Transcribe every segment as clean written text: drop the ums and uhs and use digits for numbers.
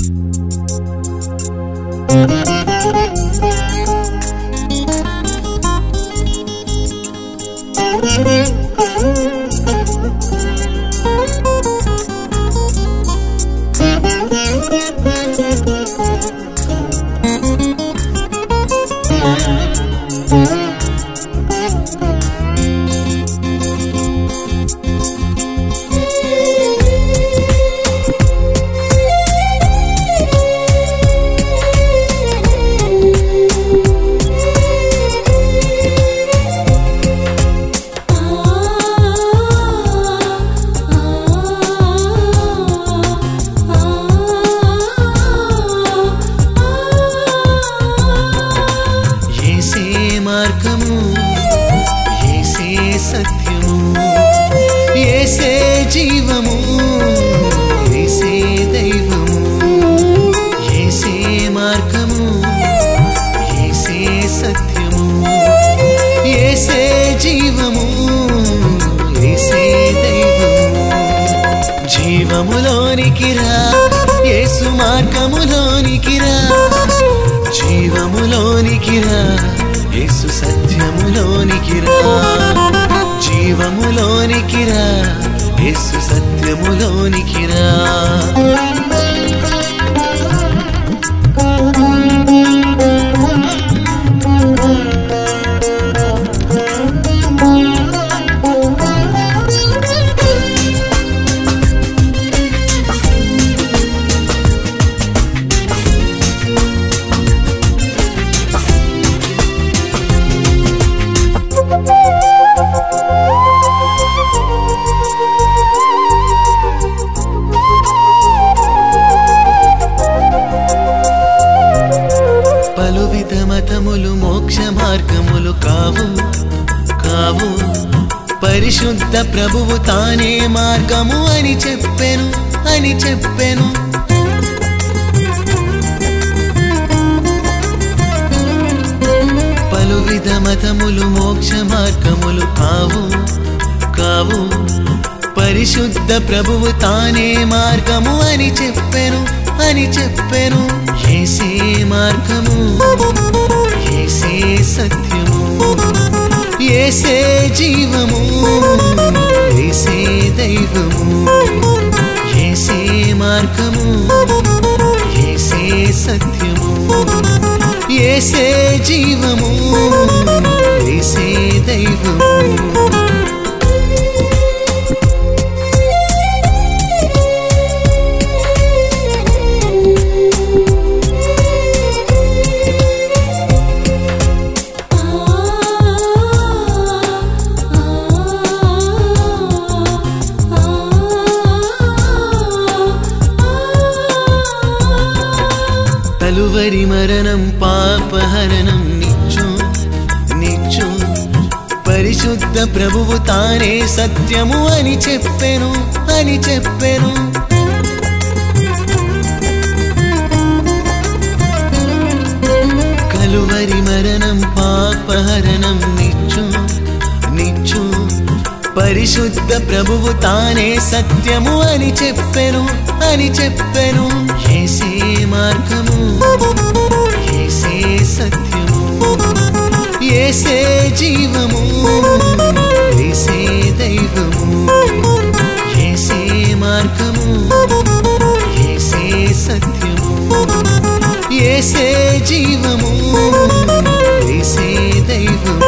పరిశుద్ధ ప్రభువు తానే మార్గము అని చెప్పెను పలు విధ మతములు మోక్ష మార్గములు కావు పరిశుద్ధ ప్రభువు తానే మార్గము అని చెప్పెను యేసే మార్గము యేసే సత్యము యేసే జీవము యేసే దైవము యేసే మార్గము యేసే సత్యము యేసే జీవము యేసే దైవము కలువరి మరణం పాపహరణం నిచ్చు పరిశుద్ధ ప్రభువు తానే సత్యము అని చెప్పెను కలువరి మరణం పాపహరణం నిచ్చు పరిశుద్ధ ప్రభువు తానే సత్యము అని చెప్పెను యేసే మార్గము యేసే సత్యము యేసే జీవము యేసే దైవము యేసే మార్గము యేసే సత్యము యేసే జీవము యేసే దైవము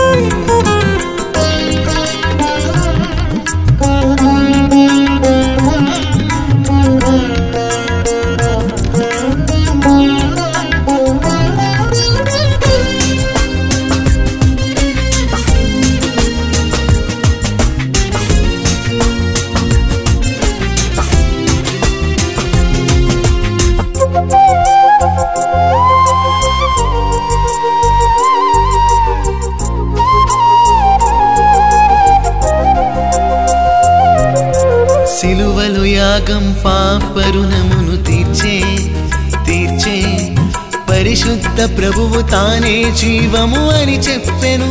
సిలువలు యాగం పాపరుణమును తీర్చే పరిశుద్ధ ప్రభువు తానే జీవము అని చెప్పెను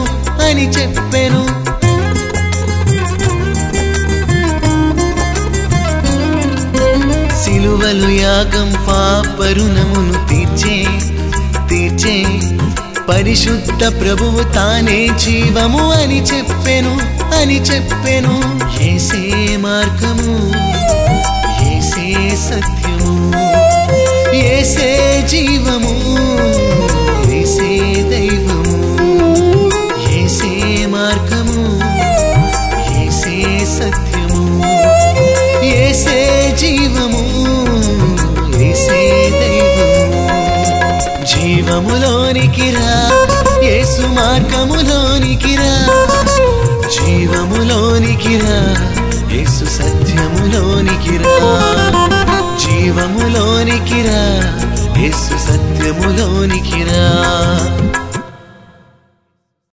సిలువలు యాగం పాపరుణమును తీర్చే పరిశుద్ధ ప్రభువు తానే జీవము అని చెప్పెను యేసే మార్గము యేసే సత్యము యేసే జీవము యేసే దైవము యేసే మార్గము యేసే సత్యము యేసే జీవము యేసే దైవము జీవములోనికి రా యేసు మార్గములోనికి రా జీవములోనికి రా యేసు సత్యములోనికి రా జీవములోనికి రా యేసు సత్యములోనికి రా